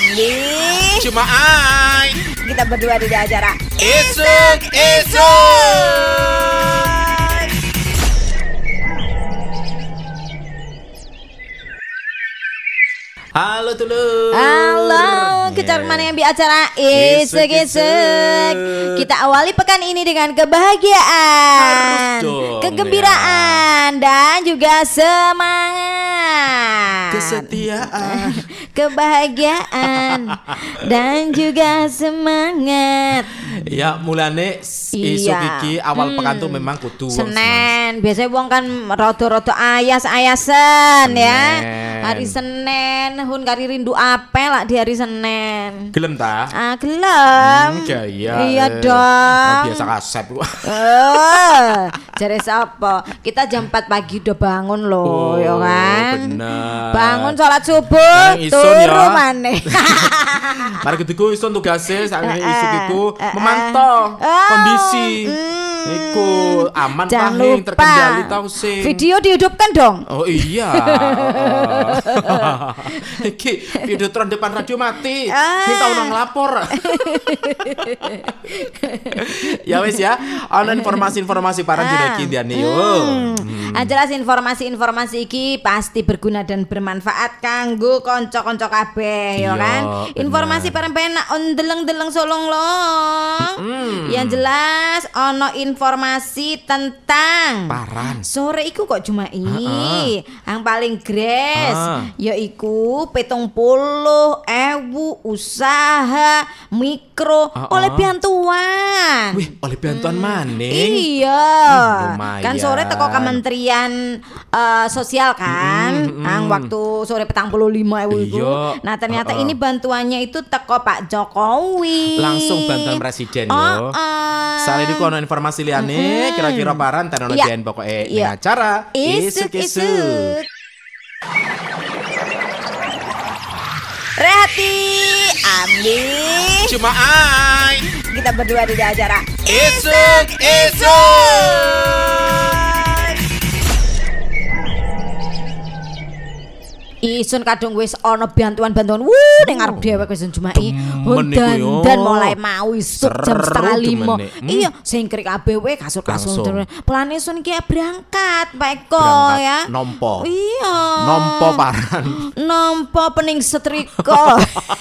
Ambil. Cuma ai. Kita berdua di acara Isuk. Halo Tulus. Halo, kita kemana yang di acara Isuk. Kita awali pekan ini dengan kebahagiaan, kegembiraan, dan juga semangat, Kesetiaan. Kebahagiaan dan juga semangat. Ya mulane isuk iki awal pekan tuh memang kudu Senin. Biasanya wong kan rada-rada ayas-ayasen ya. Hari Senin hun kari rindu apel lah di hari Senin. gelem ta? Gelem. Gaya. Iya dong. Biasa kasep. Jare sapa? Kita jam 4 pagi udah bangun loh, ya kan? Bener. Bangun sholat subuh, Bareng ison turu ya. maneh. Mari ketiku ison tugasnya saat isuk iku memantau kondisi. Iku aman Jangan tahing lupa terkendali tau sing. video dihidupkan dong. Oh iya. Iki video tron depan radio mati. Kita orang lapor. Ya wes ya. Ana informasi-informasi parang dina iki diane yo. Jelas informasi-informasi iki pasti berguna dan bermanfaat kanggo kanca-kanca kabeh ya Iya, kan. bener. Informasi parang penak ondeleng-deleng solong-long. Yang jelas ono informasi tentang Paran. sore iku kok cuma yang paling gres yaiku 70.000 usaha mikro oleh bantuan. Wih, oleh bantuan maning. Iya. Lumayan. Kan sore teko Kementerian Sosial kan. Nang waktu sore 75.000 iku. Iya. Nah, ternyata ini bantuannya itu teko Pak Jokowi. Langsung bantuan presiden yo. Sale iki ono informasi liyane kira-kira paran tenono Iya. den pokoke Iya. ning acara Isuk. Rehati, ambil. Cuma ai. Kita berdua di acara Isuk. Isun kadung wis ana bantuan-bantuan ning ngarep dhewek wis Jumai. Demen iku yo. Dan mulai mau isuk jam Seru 4:30. demene. Iya, singkrik kabeh we kasur-kasur. Langsung. Pelane Sun iki berangkat Pak Eko Berangkat ya. nompo. Iya. Nompo paran. Nompo pening setrika.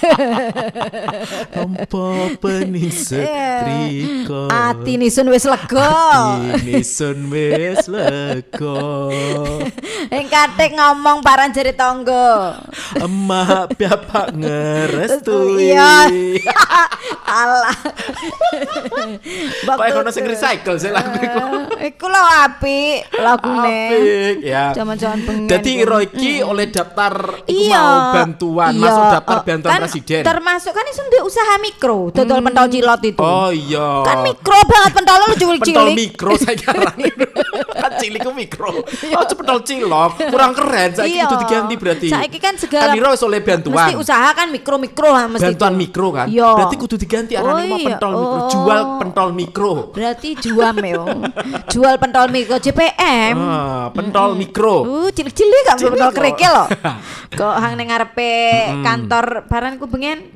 Nompo pening setrika. Ati Sun wis lega. Ini sun wis lega. Ing katik ngomong paran jari tangga. Emak bapak ngerestui. Iya. Alah. Kok ono sing recycle sih lagu iku. Iku lho apik lagune. Apik ya. Jaman-jaman pengen. Dadi iro iki oleh daftar iku Iya. mau bantuan, Iya. masuk daftar bantuan Kan presiden. Termasuk kan iso ndek usaha mikro, dodol pentol cilot itu. Oh iya. Kan mikro banget pentol lu cilik-cilik. Pentol mikro saya karang. Kan cilik ku mikro. Oh pentol cilok, kurang keren. Saiki Iya. kudu diganti berarti. Saiki kan segala Kan iro wis oleh bantuan. Mesti usaha kan mikro-mikro lah mesti. Bantuan itu. mikro kan. Iya. Berarti kudu diganti arane mau iya. pentol mikro, Oh. jual pentol mikro. Berarti juam yo. Jual pentol mikro JPM. Pentol mikro. Cilik-cilik gak Cilik pentol kok. kerikil loh. Kok hang ning ngarepe kantor baran ku bengen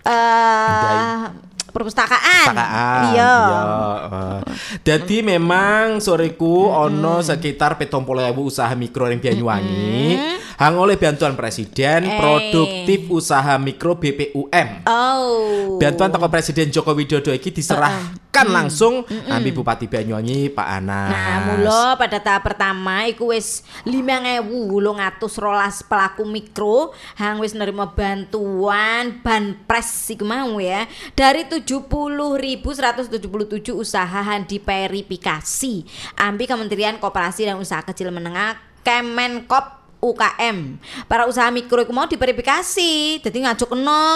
perpustakaan. Iya. Jadi memang soreku ono sekitar 70.000 usaha mikro yang Banyuwangi hang oleh bantuan presiden produktif usaha mikro BPUM. Oh. Bantuan toko Presiden Joko Widodo iki diserahkan langsung ambi Bupati Banyuwangi Pak Anas. Nah, mula pada tahap pertama iku wis 5.812 pelaku mikro hang wis nerima bantuan banpres iku mau ya dari 70.177 usaha yang diverifikasi ambi Kementerian Koperasi dan Usaha Kecil Menengah Kemenkop UKM. Para usaha mikro itu mau diverifikasi, jadi ngajuk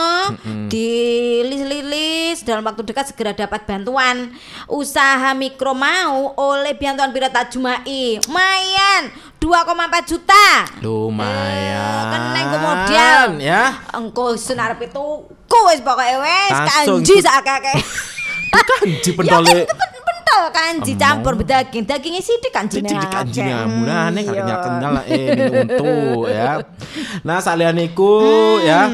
dilis dalam waktu dekat segera dapat bantuan. Usaha mikro mau oleh bantuan Pirata Jumai, lumayan 2,4 juta. Lumayan. Keneng kemudian ya. Engko senar itu wis pokoke wis Langsung kanji sakake. Kanji pentole. Ya kan pentol kental kanji campur daging. Dagingnya sithik kanjine. Sithik kanjine mulane kenal untu ya. Nah, saliyane iku ya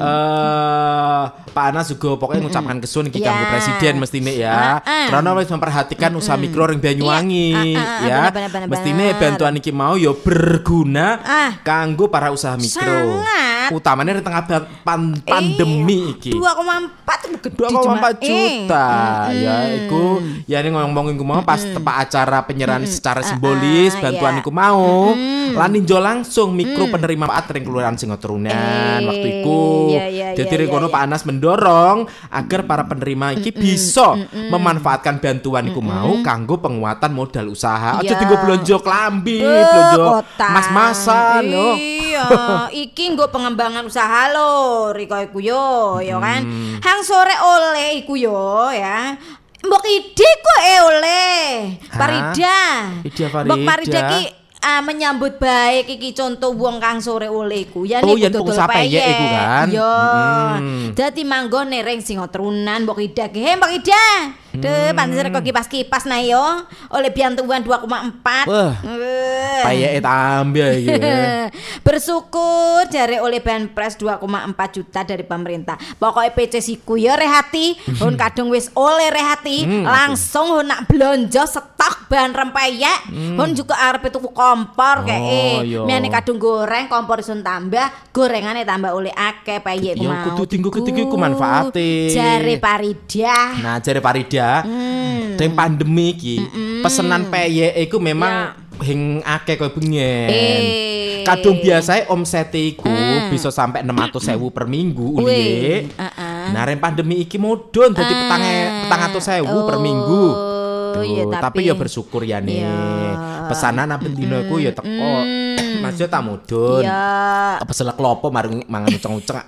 Pak Anas juga pokoknya ngucapkan kesun iki kanggo presiden mestine ya. Karena wis memperhatikan usaha mikro ring Banyuwangi ya. Mestine bantuan iki mau ya berguna kanggo para usaha mikro. Utamanya di tengah pandemi iki. 2,4 juta ya iku ya ini ngomongin ku mau pas tepak acara penyerahan secara simbolis bantuan iku mau lan ninjo langsung mikro penerima manfaat ring kelurahan Singoturunan waktu iku. Jadi kono Pak Anas mendorong agar para penerima iki bisa memanfaatkan bantuan iku mau kanggo penguatan modal usaha. Aja tinggo blonjo klambi, blonjo mas-masan lho. Iya, iki nggo pengembangan usaha lho, Riko iku yo, ya kan. Hang sore oleh iku yo ya. Mbok ide kok oleh. Farida. Mbok Farida ki menyambut baik iki contoh wong kang sore oleh iku ya niku dodol peyek iku kan. Yo. Dadi manggone ring Singoturunan Mbok Ida ki. He Mbok Ida. Pancen kok kipas-kipas nah yo oleh bantuan 2,4. Payeke tambah iki. Bersyukur jare oleh Banpres 2,4 juta dari pemerintah. Pokoknya PC siku ya Rehati, hun kadung wis oleh Rehati, langsung hun nak blonjo stok bahan rempeyek, hun juga arep tuku kompor kayak miane kadung goreng kompor isun tambah, gorengane tambah oleh akeh peyek ku mau. Ya kudu tinggu-tinggu ku manfaate. Jare Farida. Nah, jare Farida teng pandemi iki pesenan peyek iku memang hing akeh koyo bengen. Kadung biasae omsete iku bisa sampai 600.000 per minggu ulihe. Nah, ren pandemi iki mudhun dadi 400.000 per minggu. Tapi ya bersyukur ya nih. Pesanan apa dino iku ya teko. Maksudnya tak mudhun. Peselek klopo marang mangan uceng-uceng.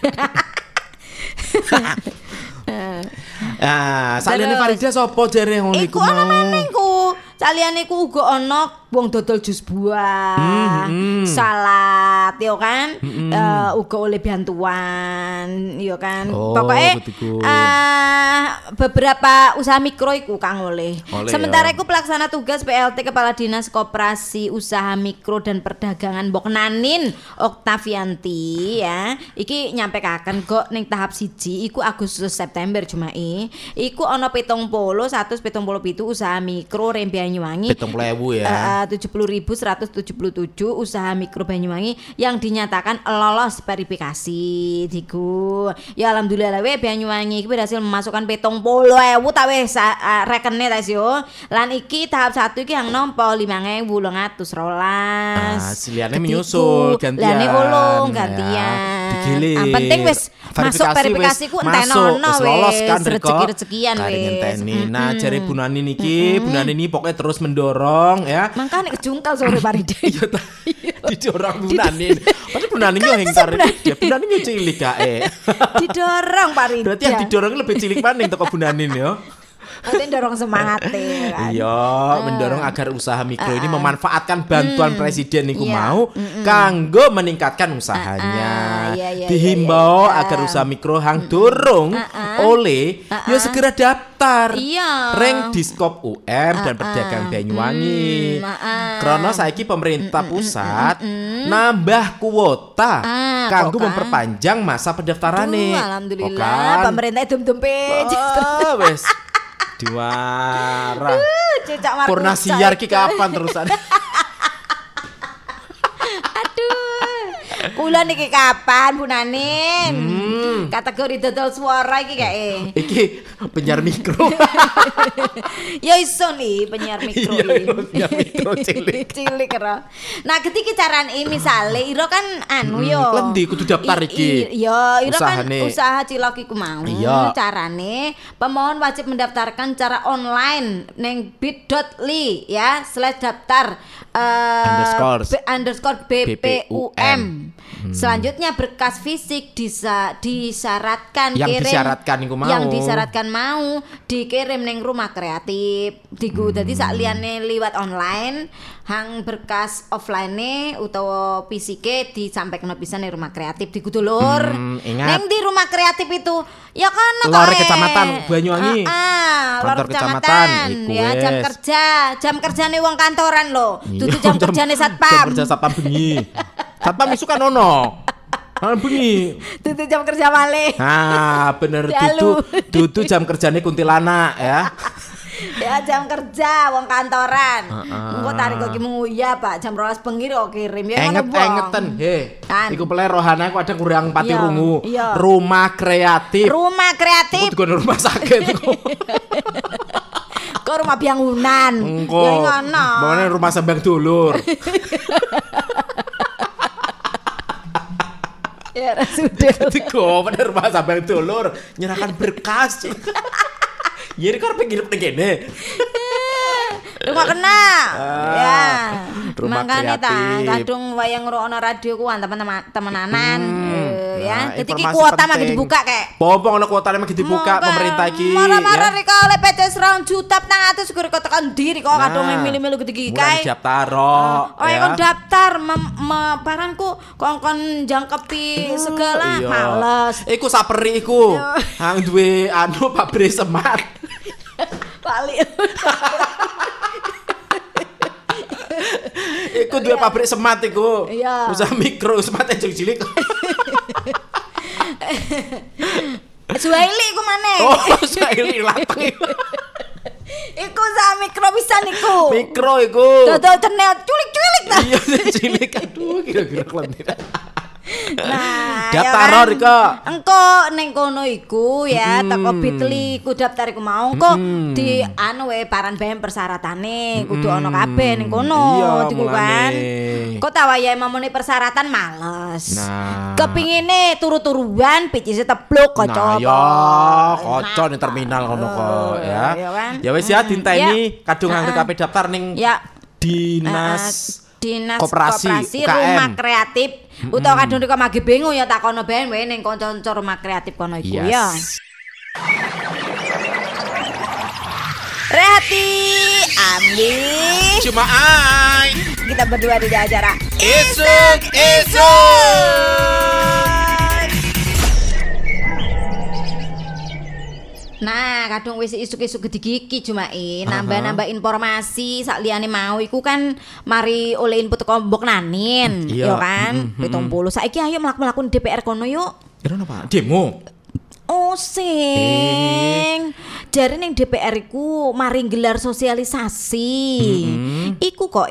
Saliyane Farida sapa jere ngono iku mau? Iku ana meneh ku. Saliyane ku uga ana wong dodol jus buah, salad yo kan. Uga oleh bantuan yo kan. Pokoke beberapa usaha mikro iku kang oleh. Sementara iku pelaksana tugas PLT Kepala Dinas Koperasi Usaha Mikro dan Perdagangan Mbok Nanin Oktavianti ya. Iki nyampekaken kok ning tahap 1 iku Agustus September Jumai. Iku ana 177 usaha mikro ring Banyuwangi. 70.000 ya. 70.177 usaha mikro Banyuwangi yang dinyatakan lolos verifikasi diku. Ya alhamdulillah we Banyuwangi iki berhasil memasukkan 70.000 ta wis rekene ta yo. Lan iki tahap 1 iki yang nampa 5.812. Siliane menyusul gantian. Lane ulung gantian. Yang penting wis masuk verifikasi ku entenono wis lolos kan rezeki-rezekian wis. Nah, jare Bu Nani niki, Bu Nani ini pokoknya terus mendorong ya. Makane kejungkal sore Farida. Iya ta. Didorong Bu Nani. Padahal Bu Nani yo hengkar iki. Bu Nani yo cilik kae. Didorong Farida. Berarti yang didorong lebih cilik maning teko Bu Nani yo. Nanti dorong semangat kan. Iya, mendorong agar usaha mikro ini memanfaatkan bantuan presiden niku mau kanggo meningkatkan usahanya. Dihimbau agar usaha mikro hang durung oleh ya segera daftar. Reng Diskop UM dan Perdagangan Banyuwangi. Karena saiki pemerintah pusat nambah kuota kanggo memperpanjang masa pendaftarane. Alhamdulillah, pemerintah dum-dumpe. Wes diwara. Purna siar ki kapan terusan? Kula niki kapan Bu Nanin? Kategori dodol suara iki kae. Iki penyiar mikro. Ya iso nih penyiar mikro iki. Penyiar mikro cilik. Cilik ora. Nah, ketika carane misale ira kan anu yo. Lendi kudu daftar iki. Iya, ira kan usaha cilok iku mau. Carane pemohon wajib mendaftarkan cara online ning bit.ly ya /daftar _BPUM. Selanjutnya berkas fisik disyaratkan yang kirim disyaratkan iku mau. Yang disyaratkan mau dikirim ning Rumah Kreatif Diku dadi sak liyane liwat online, hang berkas offline utawa fisike disampaikan pisan ning rumah kreatif diku dulur. Ingat. Neng di rumah kreatif itu ya kan Lor Kecamatan Banyuwangi. Lor Kantor kecamatan, iku ya wes. jam kerjane wong kantoran lho. Iya, Dudu jam kerjane Jam satpam. kerja satpam bengi. Satpam isu kan ono. Bengi. Dudu jam kerja malih. Nah, bener Dalu. dudu jam kerjane kuntilanak ya. Ya jam kerja wong kantoran. Engko tarik kok ki ya Pak, jam 12 bengi kok kirim ya ngono wong. Engeten, Kan. iku pele rohane aku kadang kurang pati Iya, rungu. iya. Rumah kreatif. Rumah kreatif. Aku juga rumah sakit. Kok rumah bangunan. Engko. Ya ngono. Bangane rumah sembang dulur. Ya sudah. Tigo pada rumah sembang dulur nyerahkan berkas. Jadi kau pengen kene. Rumah kena. Ya. Rumah Makanya ta, kreatif. kadung wayang ngrungokno radio ku teman-temanan ya. Nah, Dadi ki informasi kuota mah penting. dibuka kek. Popo ngono kuotane mah dibuka pemerintah iki. Marah-marah ya. rek oleh PT 2 juta petang atus segera kok tekan ndi kok kadung milih-milih gede-gede mulai kae. daftar Oh ya kon daftar barangku kon jangkepi segala Iya. males. Iku saperi iku. Iya. Hang duwe pabrik semat. Balik. Iku duwe pabrik semat iku. Iya. Usaha mikro semat yang cilik. Suhaili ku maneh. Oh, saya latang iku. Iku sak mikro pisan iku. Mikro iku. Dodol cenel culik-culik ta. Iya cilik aduh kira-kira klendir. Nah, Daftar ya kan? Rika. Engko ning kono iku ya teko Bitli ku daftar iku mau engko di paran bae persyaratanane kudu ono kabeh ning kono Iya, diku kan. mulane. Kok ta wayahe mamune persyaratan males. Nah. Kepingine turu-turuan picise tepluk Nah, kocok. ya, kocok ning terminal ngono kok ya. Iya kan? Ya wis ya dinteni kadung angger kabeh daftar ning Ya. Dinas Koperasi UKM. Rumah Kreatif utawa kadung kok mage bingung ya tak kono bae ning kanca-kanca Rumah Kreatif kono iku Yes. ya. Rehati Ambi Cuma ai. kita berdua di acara Esok. Nah, kadung wis isuk-isuk gede gigi cuma nambah-nambah informasi sak liyane mau iku kan mari oleh input teko Mbok Nanin, Iya. ya kan? 70. Saiki ayo mlaku-mlaku DPR kono yuk. Kira apa? Demo. Oh sing jare ning DPR iku mari gelar sosialisasi. Iku kok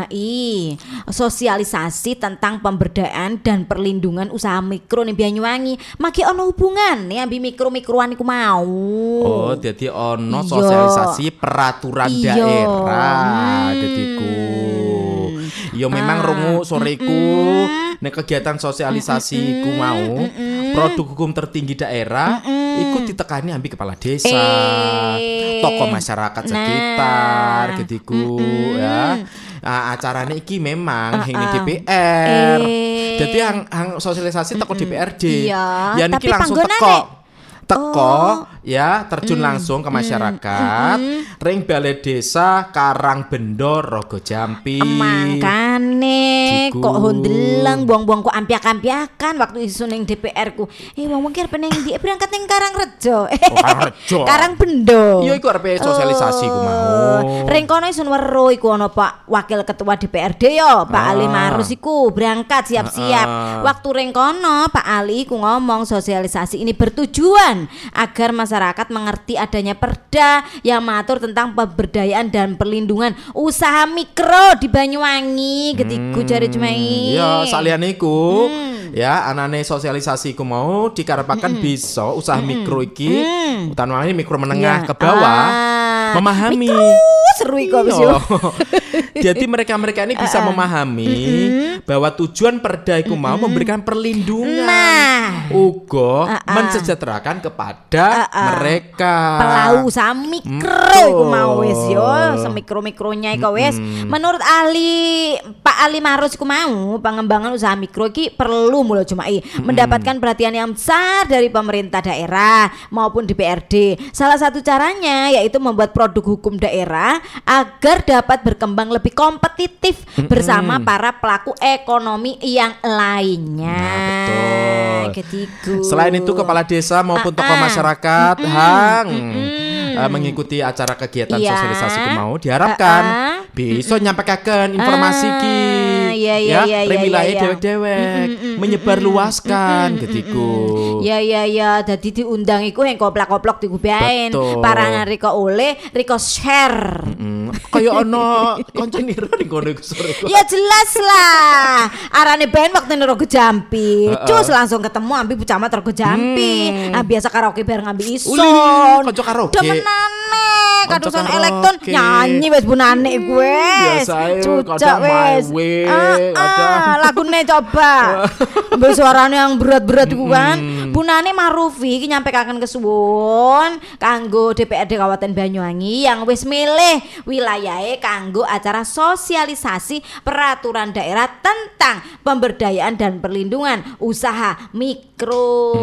sosialisasi tentang pemberdayaan dan perlindungan usaha mikro ning Banyuwangi. Maki ono hubungan nih ambi mikro-mikroan iku mau. Oh, jadi ono Iya. sosialisasi peraturan Iya. daerah dadiku. Yo memang rungu soreku nek kegiatan sosialisasi ku mau produk hukum tertinggi daerah iku ditekani ambil kepala desa, tokoh masyarakat sekitar gediku ya. Nah, acaranya iki memang ini DPR. Jadi hang sosialisasi teko DPRD. Iya, Ya niki tapi langsung teko ya terjun langsung ke masyarakat ring balai desa Karangbendo Rogo Jampi. Makane Diku. kok hondelang buang-buang kok ampiak-ampiakan waktu isu ning DPR ku. Wong kira peneng berangkat ning Karangrejo. Karangrejo. Karangbendo. Iya iku arepe sosialisasi ku mau. Ring kono isun weruh iku ana Pak Wakil Ketua DPRD yo, Pak Ali Marus iku berangkat siap-siap. Waktu ring kono Pak Ali iku ngomong sosialisasi ini bertujuan agar masyarakat mengerti adanya perda yang mengatur tentang pemberdayaan dan perlindungan usaha mikro di Banyuwangi getiku jare cemai. Iya, saliyane iku ya anane sosialisasi ku mau dikarepaken bisa usaha mikro iki utamane mikro menengah Iya. ke bawah Ah, memahami mikro seru iku wis yo. Jadi mereka-mereka ini bisa memahami bahwa tujuan perda iku mau memberikan perlindungan. Uga mensejahterakan kepada mereka. Pelaku usaha mikro iku mau wis yo, semikro-mikronya iku wis. Menurut Pak Ali Marus iku mau, pengembangan usaha mikro iki perlu mulai Jumai mendapatkan perhatian yang besar dari pemerintah daerah maupun DPRD. Salah satu caranya yaitu membuat produk hukum daerah agar dapat berkembang lebih kompetitif bersama para pelaku ekonomi yang lainnya. Nah, betul. Ketiga. Selain itu kepala desa maupun tokoh masyarakat mengikuti acara kegiatan sosialisasi mau diharapkan bisa nyampaikan informasi ki wilayah dewek-dewek menyebar luaskan gitu. Ya dadi diundang iku yang koplak-koplok digubain para riko oleh riko share. Kayak ono koncone ning kono iku sore. Ya jelas lah. Arane ben waktu Rogo Jampi. Cus langsung ketemu ambi camat Rogo Jampi. Biasa karaoke bareng ambi ison. Kanca karaoke. Demenane kadusan elektron nyanyi wis bunane gue. Biasae kadang wis. Lagune coba. Ambil suarane yang berat-berat iku kan. Bunane Marufi iki nyampekaken kesuwun kanggo DPRD Kabupaten Banyuwangi yang wis milih wilayahe kanggo acara sosialisasi peraturan daerah tentang pemberdayaan dan perlindungan usaha mikro.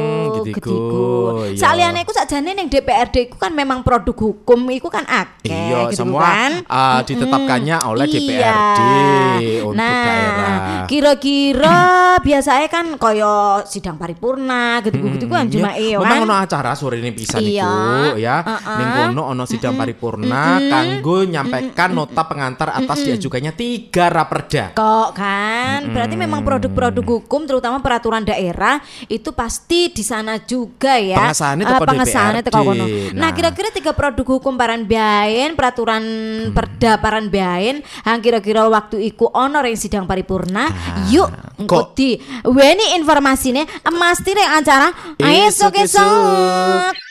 Gitu. Saliyane iku sakjane ning DPRD iku kan memang produk hukum iku kan akeh iya, gitu semua kan. Ditetapkannya oleh DPRD untuk daerah. Kira-kira biasanya kan koyo sidang paripurna gitu-gitu kan cuma memang ono acara sore ini pisan iku ya. Ning kono ono sidang paripurna kanggo nyampaikan nota pengantar atas diajukannya 3 raperda. Kok kan berarti memang produk-produk hukum terutama peraturan daerah itu pasti di sana juga ya. Pengesahannya teko kono. Nah, kira-kira 3 produk hukum paran biayen, peraturan perda paran biayen, kira-kira waktu iku ono ring sidang paripurna. Yuk engko di weni informasine mesti ring acara esuk-esuk.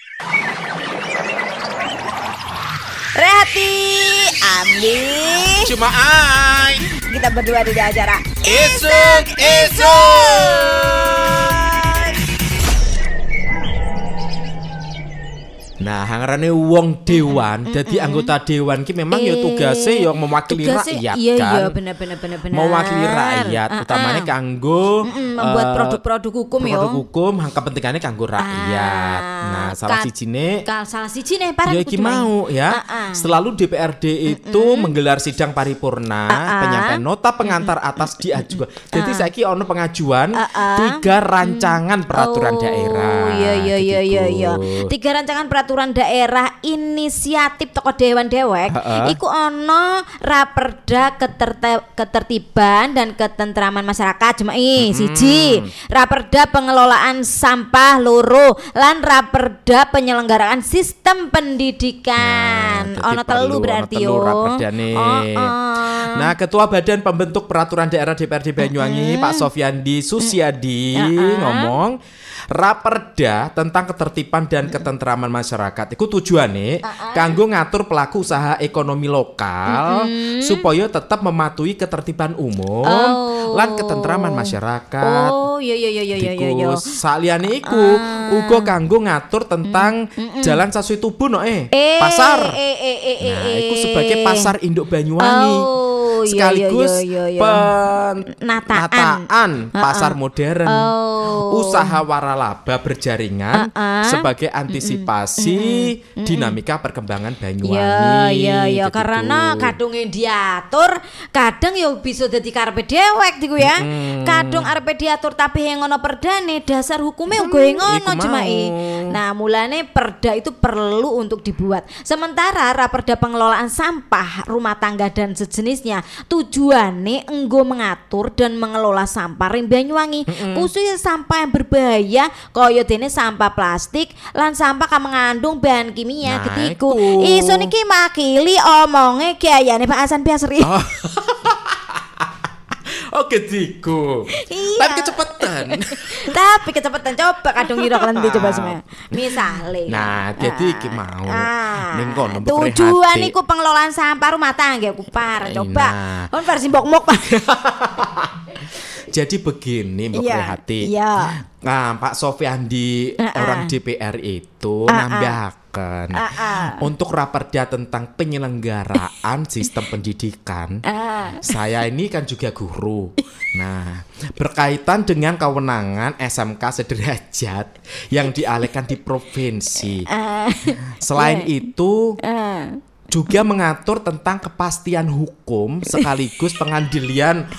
Rehati, Ambi, Cuma kita berdua di acara esuk-esuk. Nah, hangarane wong dewan, jadi anggota dewan ki memang ya tugase ya mewakili rakyat kan. Iya, bener. Mewakili rakyat, utamanya kanggo membuat produk-produk hukum ya. Produk hukum, kepentingannya kanggo rakyat. Nah, salah sijine para ya iki mau ya. Selalu DPRD itu menggelar sidang paripurna, penyampaian nota pengantar atas diajukan. Jadi saiki ono pengajuan 3 rancangan peraturan daerah. Iya. 3 rancangan peraturan daerah inisiatif tokoh dewan dewek iku ono raperda ketertiban dan ketentraman masyarakat siji, raperda pengelolaan sampah loro lan raperda penyelenggaraan sistem pendidikan. Ono telu berarti yo. Nah, Ketua Badan Pembentuk Peraturan Daerah DPRD Banyuwangi Pak Sofyandi Susiadi ngomong raperda tentang ketertiban dan ketentraman masyarakat iku tujuane kanggo ngatur pelaku usaha ekonomi lokal supaya tetap mematuhi ketertiban umum lan ketentraman masyarakat. Iya. Saliyane iku uga kanggo ngatur tentang jalan Sasui Tubu pasar. Nah, iku sebagai pasar induk Banyuwangi. Sekaligus penataan pasar modern, usaha waralaba berjaringan sebagai antisipasi dinamika perkembangan Banyuwangi. Iya, karena kadung diatur, kadang yo bisa dadi karepe dewek diku ya. Kadung arepe diatur tapi yang ngono perdane dasar hukumnya uga ngono jemai. Nah, mulane perda itu perlu untuk dibuat. Sementara raperda pengelolaan sampah rumah tangga dan sejenisnya tujuannya enggo mengatur dan mengelola sampah ring Banyuwangi, khususnya sampah yang berbahaya kaya dene sampah plastik lan sampah kang mengandung bahan kimia ketiku. Iso niki makili omonge gayane Pak Hasan Basri. Oh gediku. Iya. Tapi kecepatan. Tapi kecepatan coba kadung ngira kelenthi coba semua. Misale. Nah, jadi iki mau ning kono tujuan iku pengelolaan sampah rumah tangga Kupar. Coba. Kon versi mbok-mbok. Jadi begini Mbak Prihati. Iya. Nah, Pak Sofyandi orang DPR itu nambahkan untuk raperda tentang penyelenggaraan sistem pendidikan. Saya ini kan juga guru. Nah, berkaitan dengan kewenangan SMK sederajat yang dialihkan di provinsi. Selain itu juga mengatur tentang kepastian hukum sekaligus pengadilan.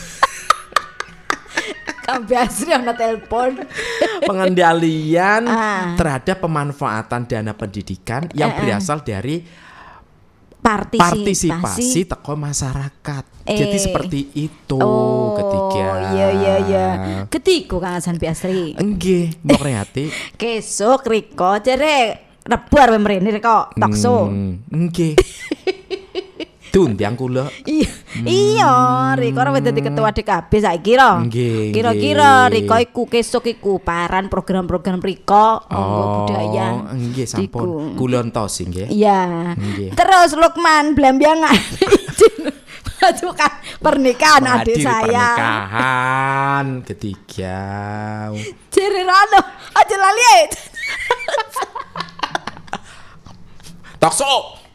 Biasa ana telepon. Pengendalian terhadap pemanfaatan dana pendidikan yang berasal dari partisipasi teko masyarakat. Jadi seperti itu ketiga. Iya. Ketiku Kang Hasan Biasri. Nggih, Mbok Rehati. Kesuk Riko jere rebar mrene Riko takso. Nggih. Tuntiang kula. Iya, Riko ora dadi ketua DKB saiki ro. Kira-kira Riko iku kesuk iku paran program-program Riko monggo budaya. Nggih sampun. Kula entos nggih. Iya. Terus Lukman blambiangan. Aduh kan pernikahan adik saya. Pernikahan ketiga. Jere Rano, aja lali. Takso.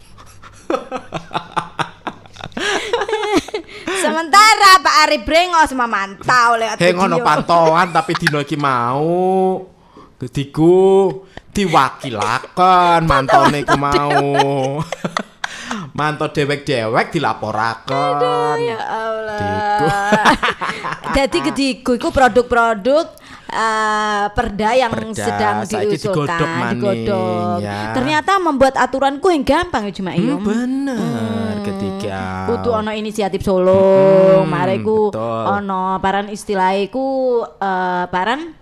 Sementara Pak Ari brengos memantau lewat video. Ngono pantauan tapi dino iki mau ketiku diwakilaken mantone iku mau. Mantau dewek-dewek dilaporaken. Aduh ya Allah. Jadi ketiku iku produk-produk perda yang sedang diusulkan digodok. Ya. Ternyata membuat aturanku yang gampang ya cuma iyo. Bener ketiga. Kudu ono inisiatif Solo, mareku ono paran istilahku paran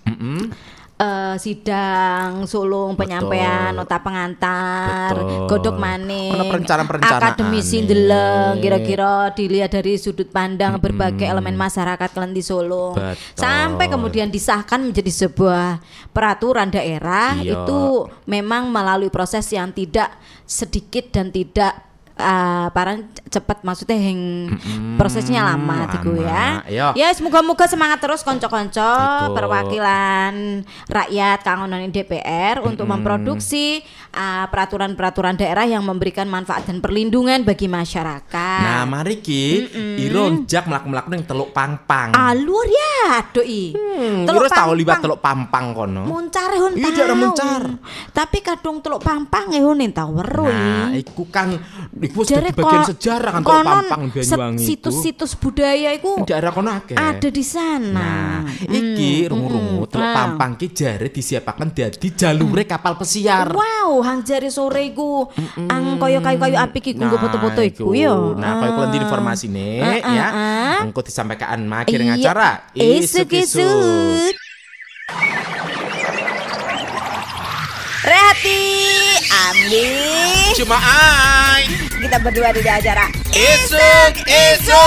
sidang sulung penyampaian nota pengantar godok maning akademisi ndeleng kira-kira dilihat dari sudut pandang berbagai elemen masyarakat Kelenti Sulung sampai kemudian disahkan menjadi sebuah peraturan daerah. Itu memang melalui proses yang tidak sedikit dan tidak paran cepat, maksudnya yang prosesnya lama tiku ya. Ya semoga-moga semangat terus konco-konco perwakilan rakyat kangonan DPR untuk memproduksi peraturan-peraturan daerah yang memberikan manfaat dan perlindungan bagi masyarakat. Nah, mari ki ironjak mlaku-mlaku ning Teluk Pangpang. Luar ya, doi. Terus tahu liwat Teluk Pangpang kono. Muncar hon tahu. Iya, muncar. Tapi kadung Teluk Pangpang ning tahu weruh. Nah, iku kan iku jadi bagian sejarah kan Teluk Pangpang Banyuwangi. Situs-situs budaya iku daerah kono akeh. Ada di sana. Nah, iki rungu-rungu Teluk Pangpang ki jare disiapaken dadi jalure kapal pesiar. Wow, hang jare sore iku ang koyo kayu-kayu apik iku nggo foto-foto iku yo. Nah, koyo kelenti informasine ya. Engko disampaikan makir acara isuk-isuk. Rehati, Ambi, cuma ai. Kita berdua di acara Isuk-isuk.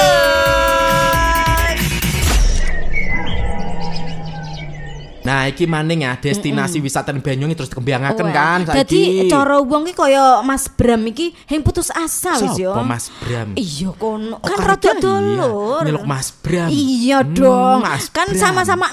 Nah, iki maning ya destinasi wisata Banyuwangi terus dikembangaken kan saiki. Dadi cara wong iki kaya Mas Bram iki hing putus asa wis yo. Sopo Mas Bram? Iya kono. Kan rada dulur. Nyeluk Mas Bram. Iya dong. Mas kan Bram. Sama-sama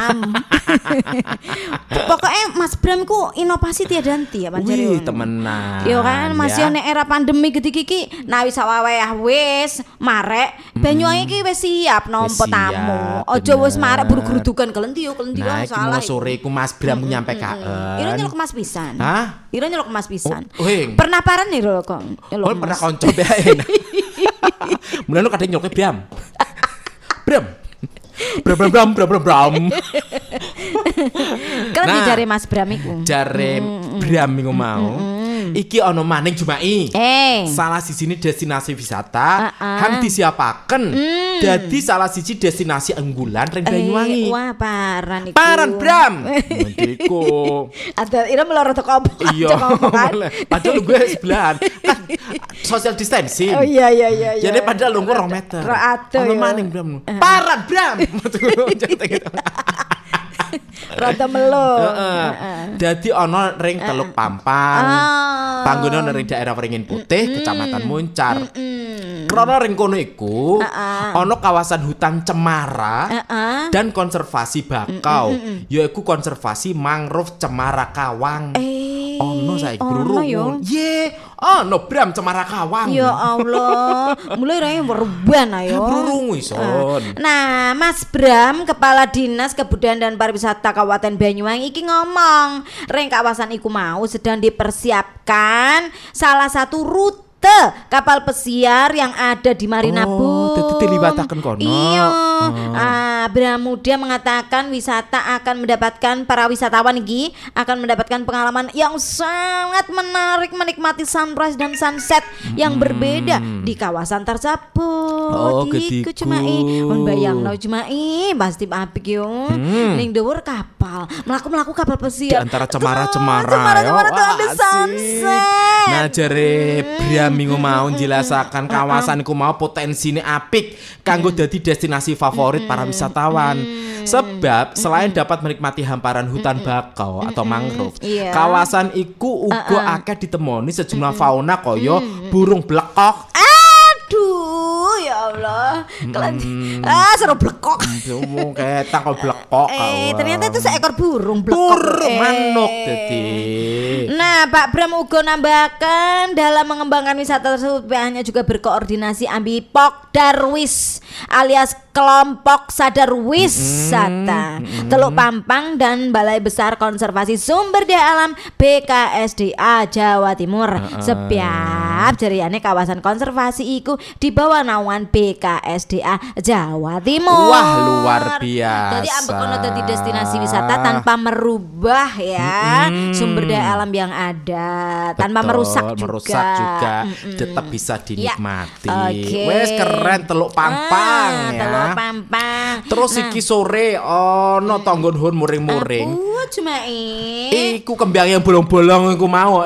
6. Pokoknya Mas Bram ku inovasi tiada henti ya pancen. Wih, temenan. Yo kan masih nek era pandemi gede iki nawi sawaweh wis marek Banyuwangi iki wis siap nampa tamu. Aja wis marek buru-gurudukan kelenti yo kelenti nah, salah. Nah, sore ku Mas Bram nyampe kaen. Ira nyeluk Mas pisan. Hah? Ira nyeluk Mas pisan. Pernah paran nih lho kok. Pernah konco bae. Mulane kadang nyeluk Bram. Bram. Bram. Kan jare Mas Bram iku. Jare Bram iku mau. Iki ono maning Jumai. Salah sijine destinasi wisata hang disiapaken dadi salah siji destinasi unggulan ring Banyuwangi. Wah, paran iku. Paran Bram. Mendiko. Ada ira meloro teko apa? Iya. Padahal gue sebelahan. Kan social distancing. Oh iya. Jadi padahal lu 2 meter. Ono maning Bram. Paran Bram. Rada melo. Dadi ana ring Teluk Pampang. Panggone ana ring daerah Waringin Putih, Kecamatan Muncar. Krana ring kono iku ana kawasan hutan cemara dan konservasi bakau, yaiku konservasi mangrove Cemara Kawang. Ono saiki berurung. Ono Bram Cemara Kawang. Ya Allah, mulai rae meruban ayo. Berurung ison. Nah, Mas Bram, Kepala Dinas Kebudayaan dan Pariwisata Kabupaten Banyuwangi iki ngomong, ring kawasan iku mau sedang dipersiapkan salah satu rute kapal pesiar yang ada di Marina Bung. Dadi diliwataken kono. Iya. Bramuda mengatakan wisata akan mendapatkan para wisatawan iki akan mendapatkan pengalaman yang sangat menarik menikmati sunrise dan sunset yang berbeda di kawasan tersebut. Iku Cumai. Mun bayangno Cumai pasti apik yo. Ning dhuwur kapal, mlaku-mlaku kapal pesiar. Di antara cemara-cemara yo. Ada sunset. Nah, jare Minggu mau jelasakan kawasan iku mau potensine apik kanggo dadi destinasi favorit para wisatawan. Sebab selain dapat menikmati hamparan hutan bakau atau mangrove, kawasan iku uga akeh ditemoni sejumlah fauna kaya burung blekok. Aduh, ya Allah. Seru blekok. Ketak kok blekok. Ternyata itu seekor burung blekok. Burung manuk dadi. Nah, Pak Bram uga nambahkan dalam mengembangkan wisata tersebut pihaknya juga berkoordinasi ambi Pokdarwis alias kelompok sadar wisata Teluk Pampang dan Balai Besar Konservasi Sumber Daya Alam BKSDA Jawa Timur. Setiap jariane kawasan konservasi iku di bawah naungan BKSDA Jawa Timur. Wah, luar biasa. Jadi ambek kono dadi destinasi wisata tanpa merubah ya sumber daya alam yang ada. Tanpa merusak juga. Tetap bisa dinikmati. Wes keren Teluk Pampang ya. Teluk Pampang. Terus iki sore ono tonggon hun muring-muring. Cuma iku kembang yang bolong-bolong iku mau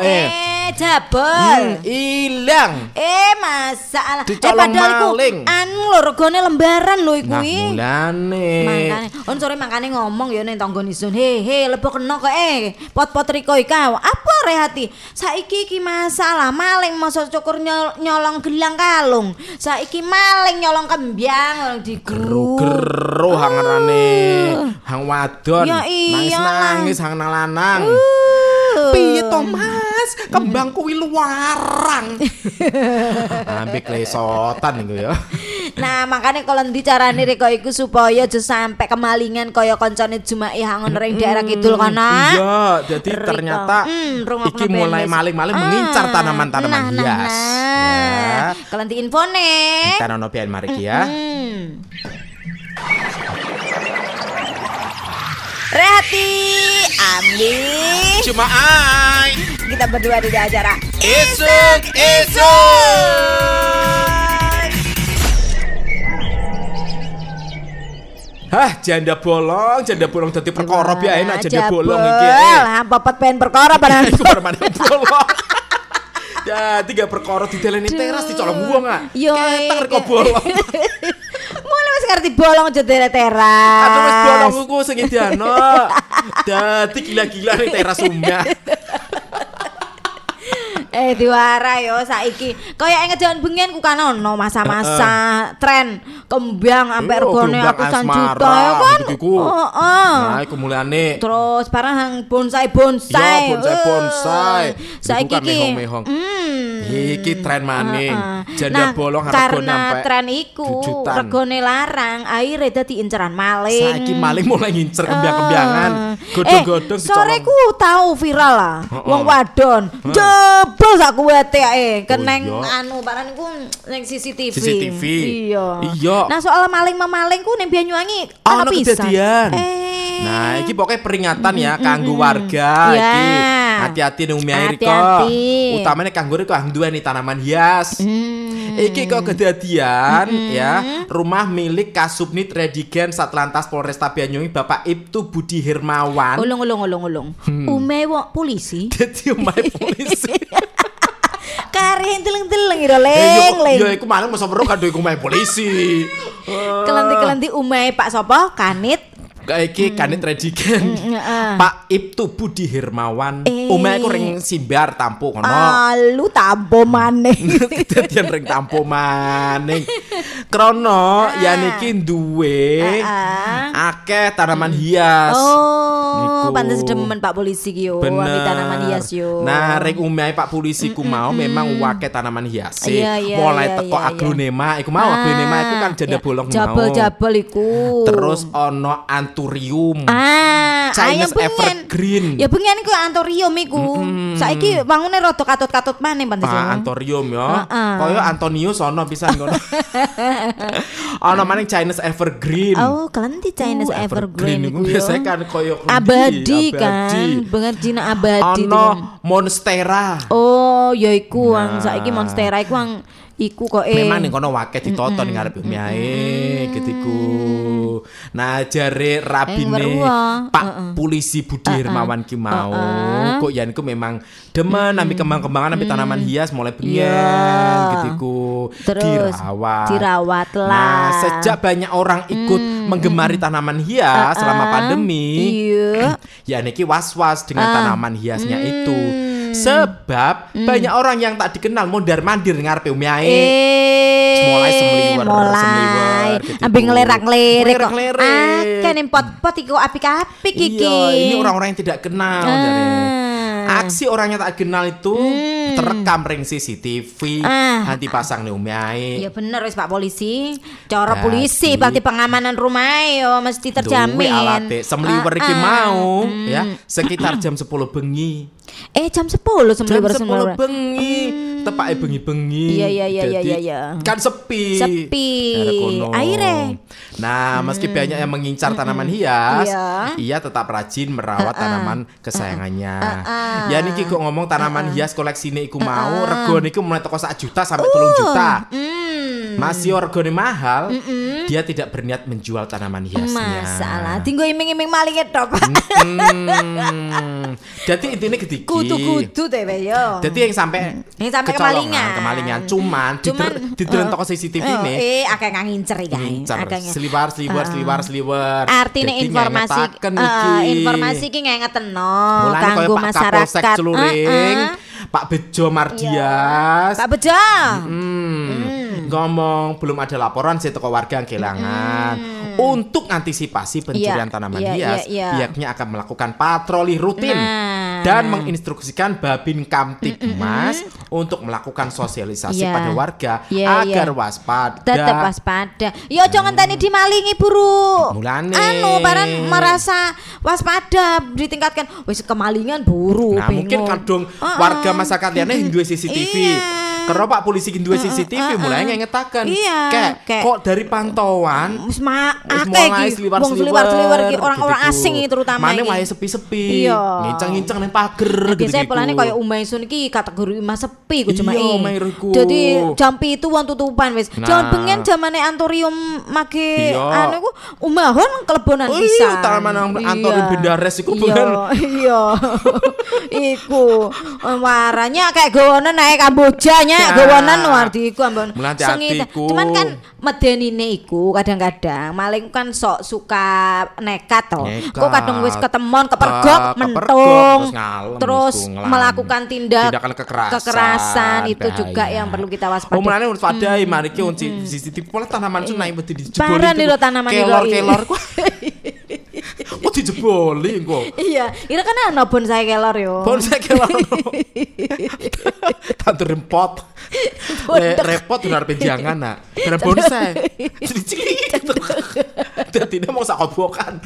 jabol. Ilang. Masalah. Dicolong maling. Anu lho regane lembaran lho iku iki. Ngulane. Makane on sore makane ngomong ya ning tangga isun. He lebo kena kok pot-pot riko iki. Apa rehati? Saiki iki masalah maling masa cukur nyolong gelang kalung. Saiki maling nyolong kembang digeru hangarane hang wadon. Nangis hang lanang. Piye to Mas? Kembang kuwi luarang. Ambek lesotan iku ya. Nah, makanya kalau ndi carane rek iku supaya aja sampai kemalingan kaya koncone Jumai hangon ring daerah kidul kana. Iya, jadi ternyata iki mulai maling-maling mengincar tanaman-tanaman hias. Ya. Kalau ndi infone. Kita ono pian mari ya. Rehati, Ambi, Jumai. Kita berdua di acara Isuk. Janda bolong dadi perkara biar enak janda bolong iki. Papat pengen perkara padahal. Bolong. Ya, 3 perkara dideleni teras dicolong wong Ketek rek bolong. Mulai wis ngerti bolong aja teras. Aduh wis bolong ku sing idiano. Dadi gila-gila ning teras omah. Diwara yo saiki. Kaya ing jaman bengian ku kan ono masa-masa tren kembang sampai regane ratusan juta ya kan. Nah, iku mulane. Terus barang hang bonsai. Iya, bonsai. Saiki iki. Iki tren maning. Janda bolong harga karena tren iku regane larang, akhire dadi inceran maling. Saiki maling mulai ngincer kembang-kembangan. Godhong-godhong dicolong. Sore ku tahu viral lah. Wong wadon jebol sak kuwete keneng anu barang iku ning CCTV. Iya. Nah, soal maling-memaling ku ning Banyuwangi ana pisan. Nah, iki pokoknya peringatan ya kanggo warga iki. Hati-hati ning Umi Riko. Hati-hati. Utamane kanggo riko duweni tanaman hias. Iki kok kedadian ya, rumah milik Kasubnit Redigen Satlantas Polresta Banyuwangi Bapak Ibtu Budi Hermawan. Ulung. Ume wong polisi. Dadi omahe polisi. Kare deleng-deleng ira leng. Ya iku malah masa weruh kado iku omahe polisi. Kelenti-kelenti ume Pak sapa? Kanit. Iki Kanit Redigen Pak Ibtu Budi Hermawan. Omahe ku ring Simbar Tampo kono. Lu tampo maneh. Kedadian ring Tampo maning. Krono ya niki duwe akeh tanaman hias. Oh, pantes demen Pak polisi ki yo, ambil tanaman hias yo. Nah, ring omahe Pak polisi ku mau memang akeh tanaman hias. Iya, Mulai teko aglonema iku mau aglonema iku kan janda bolong mau. Jabel-jabel iku. Terus ono anturium. ayam Chinese evergreen. Ya bengen iku anturium iku. Saiki wangune rada katut-katut maneh pantes. Anturium ya. Kaya Antonius ono pisan ngono. Ono maning Chinese evergreen. Oh, kelenti Chinese evergreen iku biasa kan kaya abadi kan. Bener dina abadi. Ono monstera. Oh, ya iku saiki monstera iku iku kok memang ning kono akeh ditoto ning ngarepe omahe getiku. Nah, jare rabine Pak Polisi Budi Hermawan ki mau kok yen iku memang demen ambi kembang-kembangan ambi tanaman hias mulai bengen getiku. Dirawat lah. Nah, sejak banyak orang ikut menggemari tanaman hias selama pandemi, ya niki was-was dengan tanaman hiasnya itu. Sebab banyak orang yang tak dikenal mondar-mandir ngarepe omahe. Mulai semliwer. Gitu. Ambil ngelerak-nglerik kok. Kan pot-pot iku apik-apik iki. Iya, ini orang-orang yang tidak kenal aksi orang yang tak kenal itu terekam ring CCTV nanti pasang nih omahe. Ya bener wis Pak polisi. Cara polisi berarti pengamanan rumah yo mesti terjamin. Duwe alate semliwer iki mau ya sekitar jam 10 bengi. Jam 10 semliwer bengi. Tepake bengi-bengi. Iya. Kan sepi. Aire. Nah, meski banyak yang mengincar tanaman hias, ia tetap rajin merawat tanaman kesayangannya. Ya niki kok ngomong tanaman hias koleksine iku mau regane iku mulai teko 1 juta sampai 3 juta. Masih regane mahal, dia tidak berniat menjual tanaman hiasnya. Masalah, tinggo iming-iming maling tok, Pak. Jadi intine gediki. Kudu teh yo. Jadi yang sampai kemalingan. Cuman dideleng toko CCTV ne. Akeh ngincer iki. Seliwar. Artine informasi iki ngeteno kanggo masyarakat. Pak Bejo Mardias. Pak Bejo. Ngomong belum ada laporan sih toko warga yang kehilangan. Untuk antisipasi pencurian tanaman hias, pihaknya akan melakukan patroli rutin dan menginstruksikan Babin Kamtibmas untuk melakukan sosialisasi pada warga agar waspada. Tetap waspada. Yo jangan tani dimalingi buru. Mulane barang merasa waspada ditingkatkan. Wis kemalingan buru. Nah, mungkin kadung warga masyarakat liyane duwe CCTV. Karena Pak polisi ki duwe CCTV mulai ngetaken. Kayak kok dari pantauan mulai seliwar-seliwar iki orang-orang asing iki terutama iki. Mane wae sepi-sepi. Ngincang-ngincang nang pager gitu. Biasane polane koyo Umaisun iki kategori omah sepi ku cuma Jadi jam 7 wong tutupan wis. Jangan bengen zamane anturium make anu ku umahon kelebonan pisan. Iya, taman anturium Bendares iku bengen. Iya. Iku waranya kayak gawonan naik Kamboja gawanan wardi iku ambon sengit. Cuman kan medenine iku kadang-kadang maling kan sok suka nekat to. Kok kadang wis ketemon kepergok mentung terus melakukan tindakan kekerasan itu juga yang perlu kita waspadai. Mulane waspadai mari ki CCTV pola tanaman su naik wedi dijeboli. Parah nih tanaman kelor-kelor ku. Kok dijeboli kok. Iya, ira kan ana bonsai kelor yo. Bonsai kelor. Tantur rempot. Repot benar penjangan nak. Benar bonsai. Tidak mau sakobokan.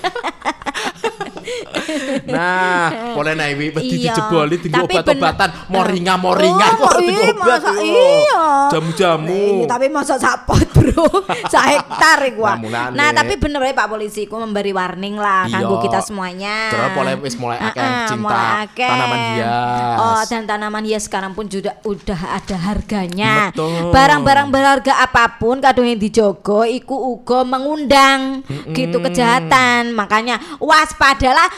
Nah, boleh naiwi beti dijeboli tinggo obat-obatan moringa kok tinggo obat. Iya. Jamu-jamu. Tapi masa sapot. Bro. Sak hektar iku. Namunane. Nah, tapi bener wae Pak Polisi ku memberi warning lah kanggo Iya. kita semuanya. Terus mulai akeh cinta mulai akeh. tanaman hias. Oh, dan tanaman hias sekarang pun udah ada harganya. Betul. Barang-barang berharga apapun kadung yang dijogo iku uga mengundang gitu kejahatan. Makanya waspadalah.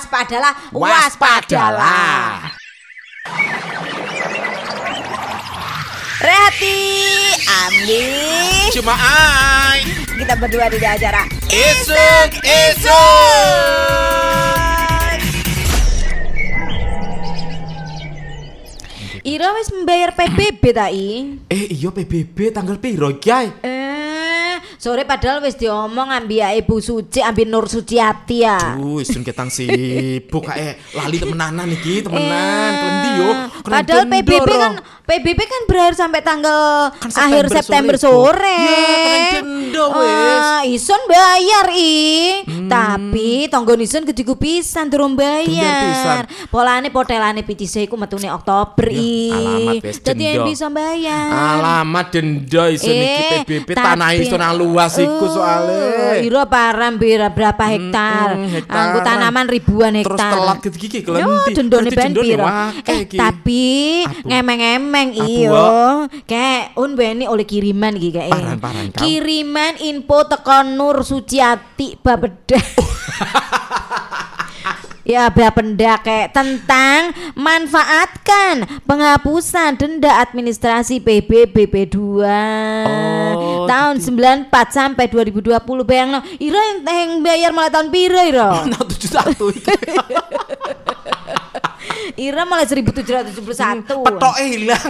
Rehati, Ambi. Cuma ai. Kita berdua di acara Esok. Ira wis membayar PBB ta I? Iya PBB tanggal piro iki ae? Sore padahal wis diomong ambi Ibu Suci, ambi Nur Suciati ya. Isun ketang sibuk kae lali temenanan iki, temenan klendi yo. Padahal PBB kan berakhir sampai tanggal Kan akhir September sore. Ya, keren dendo wis. Isun bayar tapi tonggo Isun gediku pisan durung Durung bayar. pisan. Polane potelane pitise iku metune Oktober alamat wis Jadi yang dendo. bisa bayar. Alamat denda isun iki PBB tanah tapi- isun nang luas iku soalé. Iro param berapa hektar. hektaran. Anggo tanaman ribuan hektar. Terus telat gigi Yo, klendi. dendone ben piro. Tapi Apa? ngemeng-ngemeng Apa, iyo. Kayak weni oleh kiriman iki kayak. Paran, Kang. Kiriman info teko Nur Suciati Bapeda. Ya, Bapenda kayak tentang manfaatkan penghapusan denda administrasi PBBP2 tahun 94 sampai 2020. Bayangno, Ira yang bayar malah tahun piro Ira? Nah 71 iki. Ira malah 1771. Petoke hilang.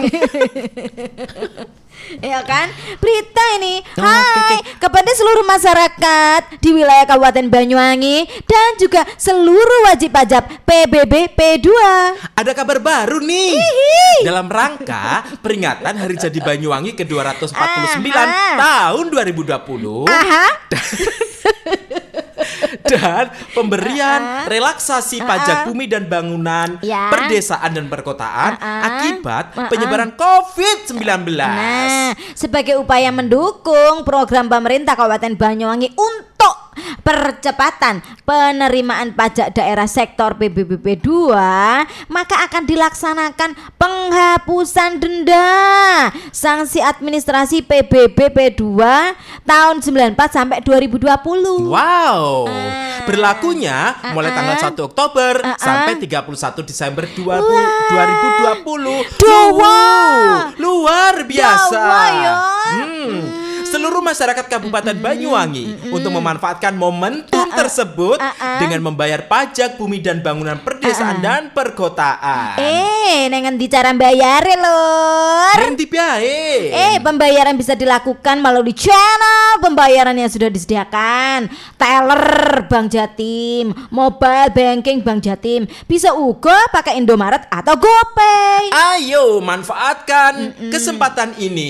Ya kan? Berita ini. Hai kepada seluruh masyarakat di wilayah Kabupaten Banyuwangi dan juga seluruh wajib pajak PBB P2. Ada kabar baru nih. Dalam rangka peringatan Hari Jadi Banyuwangi ke-249 tahun 2020. Dan pemberian relaksasi pajak bumi dan bangunan, Ya. perdesaan dan perkotaan akibat penyebaran COVID-19. Nah, sebagai upaya mendukung program pemerintah Kabupaten Banyuwangi untuk percepatan penerimaan pajak daerah sektor PBBP 2, maka akan dilaksanakan penghapusan denda sanksi administrasi PBBP 2 tahun 94 sampai 2020. Wow, berlakunya mulai tanggal 1 Oktober sampai 31 Desember 2020. Luar biasa. Jawa, ya. Seluruh masyarakat Kabupaten Banyuwangi untuk memanfaatkan momentum tersebut dengan membayar pajak bumi dan bangunan perdesaan dan perkotaan. Neng endi cara bayare lur? Nanti biae. Pembayaran bisa dilakukan melalui channel pembayaran yang sudah disediakan. Teller Bank Jatim, mobile banking Bank Jatim. Bisa uga pakai Indomaret atau GoPay. Ayo manfaatkan kesempatan ini.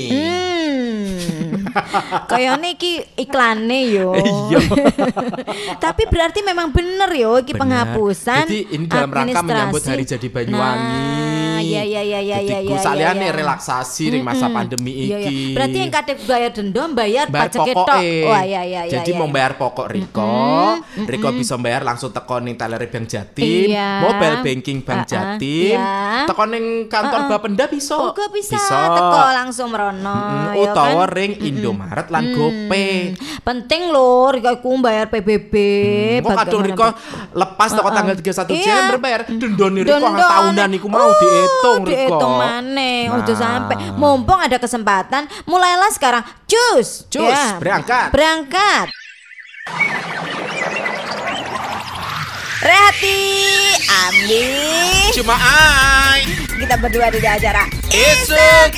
Kayaknya iki iklane yo. Iya. Tapi berarti memang bener yo iki Bener. penghapusan. Jadi ini dalam rangka menyambut administrasi. Hari Jadi Banyuwangi. Nah, iya. Jadi saliyane relaksasi ning masa pandemi Iya. iki. Berarti yang kadek bayar denda bayar pajak ketok. pokoke. Wah, iya. Jadi mau bayar pokok Riko bisa bayar langsung teko ning teller Bank Jatim, Iya. mobile banking Bank Jatim, Iya. teko ning kantor Bapenda bisa. Uga bisa teko langsung merono. Ya Utawa kan? ring Indomaret lan GoPay. Penting lho Riko iku bayar PBB. Kok kadung Riko lepas toko tanggal 31 Iya. Desember bayar dendone Riko Dendone. tahunan iku mau dihitung Riko. Dihitung maneh, ojo Nah. sampai. Mumpung ada kesempatan, mulailah sekarang. Cus, Berangkat. Berangkat. Rehati, Ambi. Cuma ai. Kita berdua di acara Esok.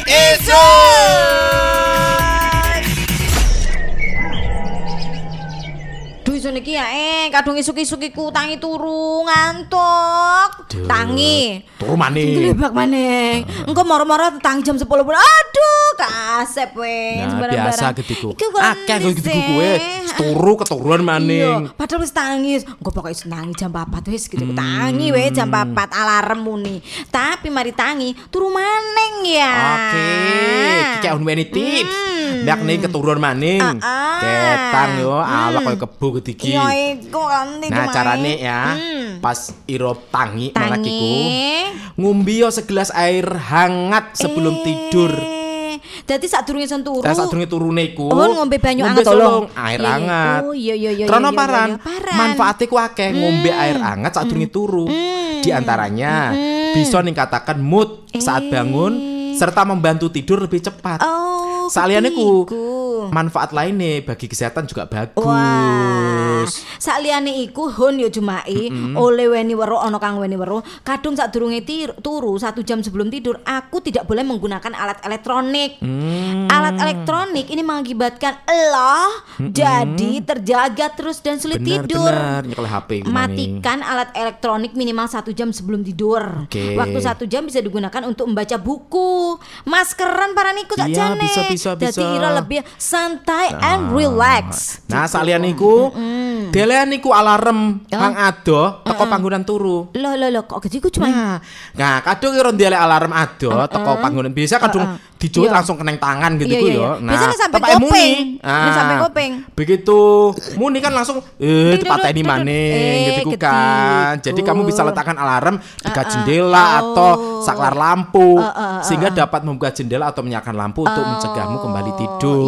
Duh iso niki ya kadung isuk-isuk iku tangi turu ngantuk. Duh. Tangi. Turu maning. Gelebak maneh. Engko moro-moro tangi jam 10 pun. Aduh, kasep we. Nah, biasa gediku. Akeh kok gediku kuwe. keturuan maning. Iya, padahal wis tangi. Engko pokoke wis tangi jam 4 wis gitu. Tangi wae jam 4 alarm muni. Tapi mari tangi turu maning ya. Oke, iki weni tips. Nek ning keturuan maning. Ketang yo awak koyo kebo gedigi. Iya iku kan. Nah, carane ya. Pas iro tangi malah iku. Ngombe yo segelas air hangat sebelum tidur. Dadi sadurunge sen turu. Sadurunge turune iku. Ngombe banyu anget tolong. Air hangat. Oh iya. Karena paran. Manfaate ku akeh ngombe air hangat sadurunge turu. Di antaranya bisa ningkataken mood saat bangun serta membantu tidur lebih cepat. Oh, saliyane ku manfaat lainnya bagi kesehatan juga bagus. Wah, saliyane iku Hon yo Jumai oleh weni weruh ana kang weni weruh kadung sadurunge turu 1 jam sebelum tidur aku tidak boleh menggunakan alat elektronik. Alat elektronik ini mengakibatkan jadi terjaga terus dan sulit tidur. Benar, nyekel HP. Matikan alat elektronik minimal 1 jam sebelum tidur. Waktu 1 jam bisa digunakan untuk membaca buku, maskeran paraniku tak jane. Bisa. Dadi ira lebih santai and relax. Nah, salian niku delean niku alarm kang ado teko panggonan turu. Loh kok gediku cuma. Nah, kadung ira ndele alarm ado teko panggonan biasa kadung dicuit langsung keneng tangan gitu yo. Nah, biasanya sampai kuping. Sampai kuping. Begitu muni kan langsung dipateni maning gitu kan. Jadi kamu bisa letakkan alarm dekat jendela atau saklar lampu sehingga dapat membuka jendela atau menyalakan lampu untuk mencegahmu kembali tidur.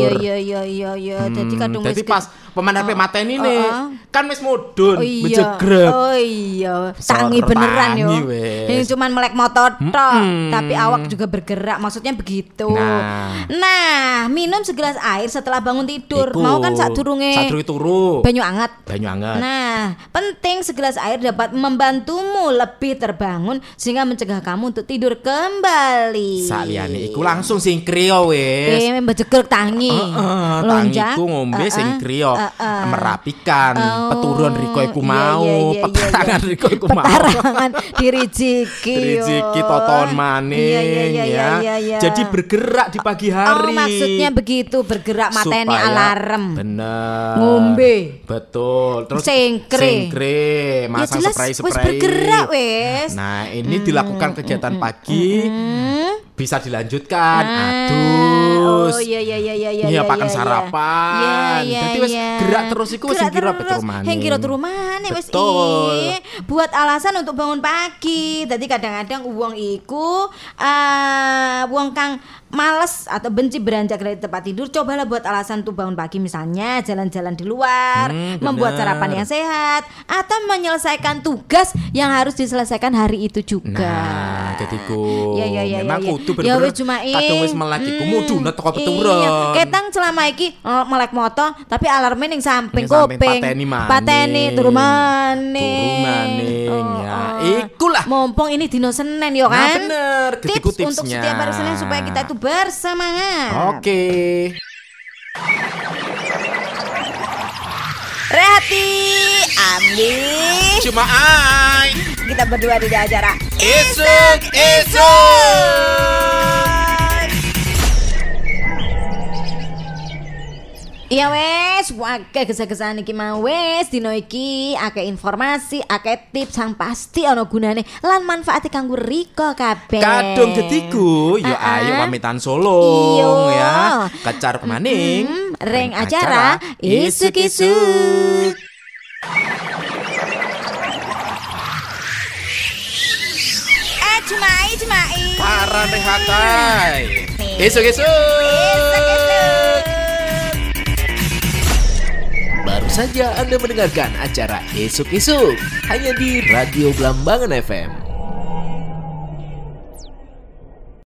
Iya. Jadi kadung wis pas pemandangan mateni nih kan wis mudun, bejegrek. Oh iya, tangi beneran yo. Yang cuman melek motor tok, tapi awak juga bergerak. Maksudnya begitu. Nah, minum segelas air setelah bangun tidur. Mau kan sadurunge turu. Banyu anget. Nah, penting segelas air dapat membantumu lebih terbangun sehingga mencegah kamu untuk tidur kembali. Saliyane iku langsung singkrio wis. Bejegrek tangi. Tangiku ngombe singkrio merapikan peturun riko iku mau, petarangan riko iku mau. Petarangan dirijiki toton maning ya. Jadi bergerak di pagi hari. Oh, maksudnya begitu, bergerak mateni alarm. Bener. Ngombe. Betul. Terus singkre, masang spray. Wis bergerak wis. Nah, ini dilakukan kegiatan pagi. Bisa dilanjutkan adus. Oh iya. Nyiapaken sarapan. Dadi wis gerak terus iku wis kira turu maneh. Kira turu maneh wis buat alasan untuk bangun pagi. Dadi kadang-kadang wong iku wong kang males atau benci beranjak dari tempat tidur, cobalah buat alasan untuk bangun pagi, misalnya jalan-jalan di luar, membuat sarapan yang sehat, atau menyelesaikan tugas yang harus diselesaikan hari itu juga. Nah, jadiku memang kudu ya bener-bener kadung wis melek iku mudune teko peturun. Ketang selama iki melek moto, tapi alarmnya ning samping kuping. Pateni turu maning. Ya, ikulah. Mumpung ini dino Senin yo kan. Nah, bener. Tips untuk setiap hari Senin supaya kita itu bersemangat. Oke. Rehati, Andi, Cuma kita berdua di acara Isuk. Iya wes, akeh gesah-gesahan iki mau wes dino iki akeh informasi, akeh tips yang pasti ana gunane lan manfaate kanggo Riko kabeh. Kadung jadiku, yo ayo pamitan solong ya. Kecar maning ring acara Isuk-isuk. Cumai. Paran rehatai. Isuk-isuk. Baru saja Anda mendengarkan acara Isuk-isuk hanya di Radio Blambangan FM.